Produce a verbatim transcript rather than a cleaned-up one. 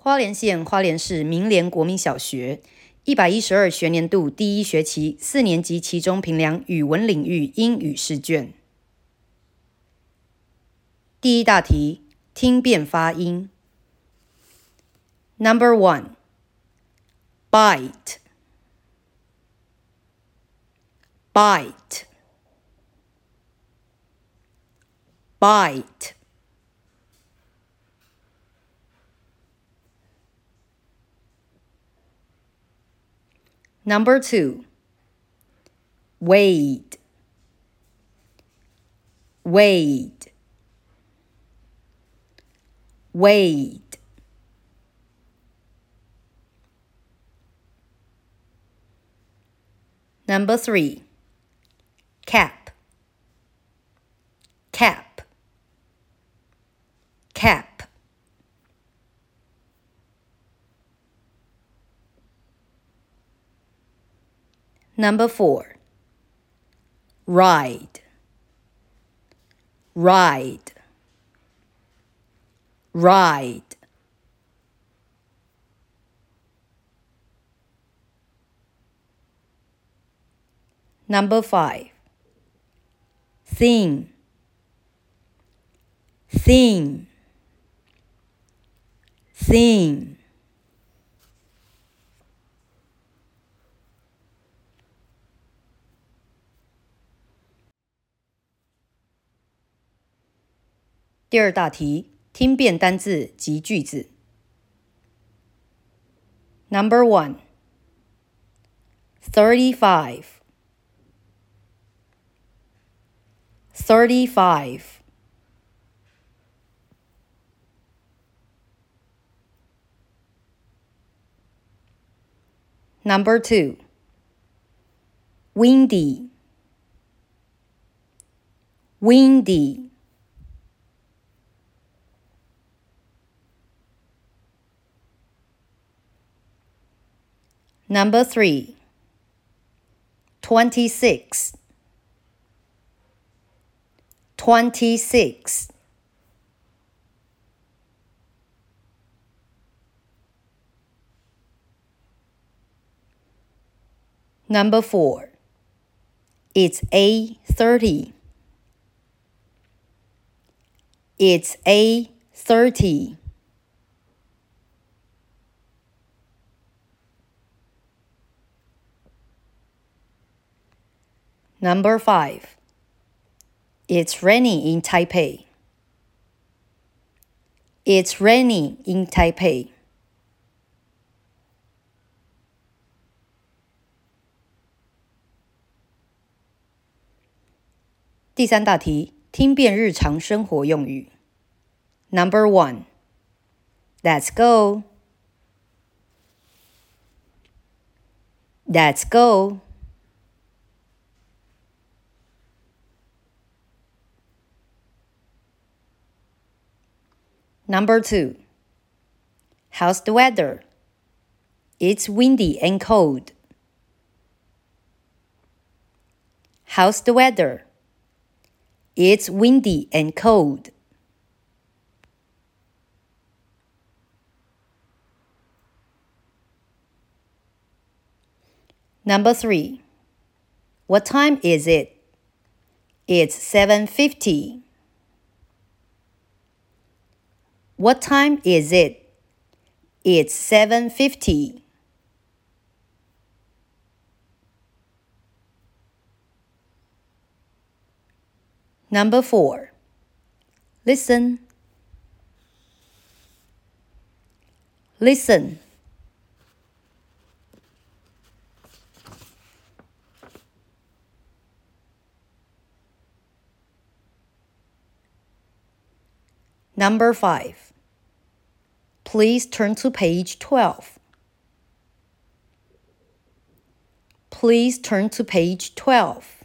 花莲县花莲市明联国民小学一百一十二学年度第一学期四年级期中评量语文领域英语试卷。第一大题，听辨发音。Number one, bite, bite, bite. Number two, wade, wade, wade. Number three, cap, cap, cap. Number four, ride, ride, ride. Number five, thin, thin, thin. (第二大题，听辨单字及句子。Number one, thirty-five, thirty-five. Number two, windy, windy. Number three, twenty-six, twenty-six. Number four, it's eight thirty, it's eight thirty. Number five, it's raining in Taipei, it's raining in Taipei. 第三大题，听辨日常生活用语。Number one, let's go, let's go. Number two, how's the weather? It's windy and cold. How's the weather? It's windy and cold. Number three, what time is it? It's seven fifty. What time is it? It's seven fifty. Number four, listen, listen. Number five, please turn to page twelve. Please turn to page twelve.